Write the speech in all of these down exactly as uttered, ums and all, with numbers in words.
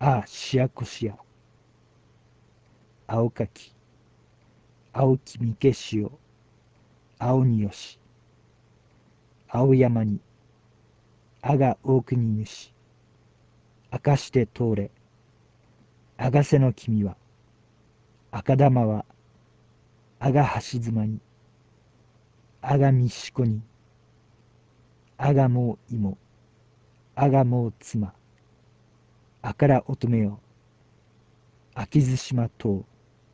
ああしやこしや、青かき、青きみけしよ、青によし、青山に、あが大国主、明かして通れ、あがせの君は、赤玉は、あが橋妻に、あがみしこに、あがもう芋、あがもう妻、あから乙女よ、秋津島島、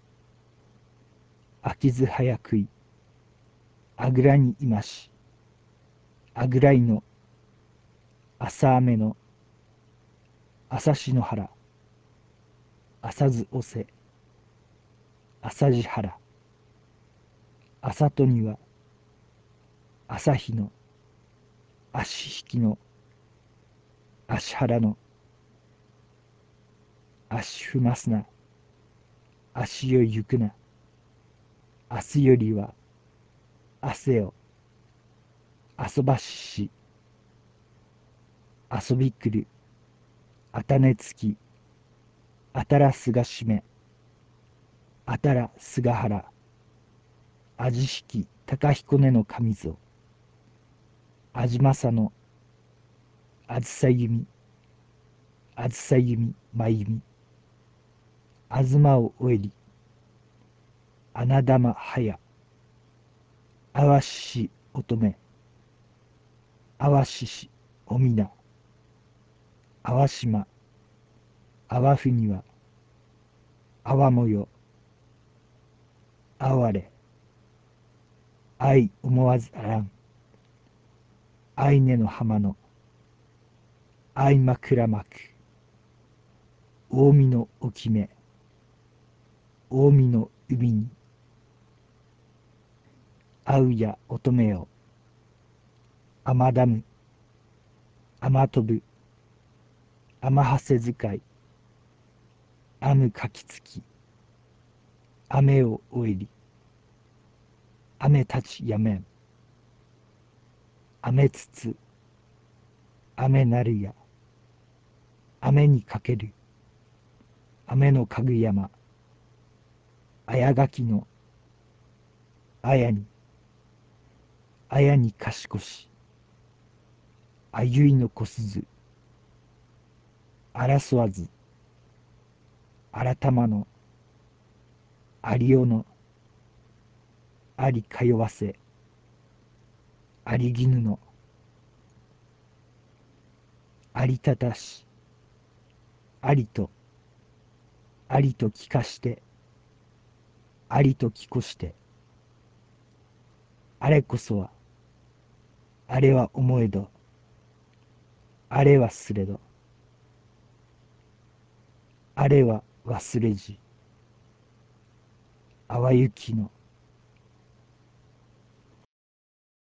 秋津早食い、あぐらにいまし、あぐらいの、朝雨の、朝しの原、朝ずおせ、朝地原、朝とには、朝日の、足引きの、足原の、足踏ますな、足よ行くな、明日よりは、汗を、遊ばしし、遊び来る、あたねつき、あたらすがしめ、あたらすがはら、あじしき、たかひこねの神ぞ、あじまさの、あずさゆみ、あずさゆみ、まゆみ、あずまをおえり、あなだまはや、あわしし乙女、あわししおみな、あわしま、あわふには、あわもよ、あわれ、あい思わずあらん、あいねの浜の、あいまくらまく、近江の沖目、近江の海に、あうや乙女よ、あまだむ、あまとぶ、あまはせづかい、あむかきつき、雨をおえり、雨たちやめん、雨つつ、雨なるや、雨にかける、雨のかぐ山、あやがきの、あやに、あやにかしこし、あゆいのこすず、あらそわず、あらたまの、ありおの、ありかよわせ、ありぎぬの、ありたたし、ありと、ありと聞かして、ありと聞こして、あれこそは、あれは思えど、あれはすれど、あれは忘れじ、あわゆきの、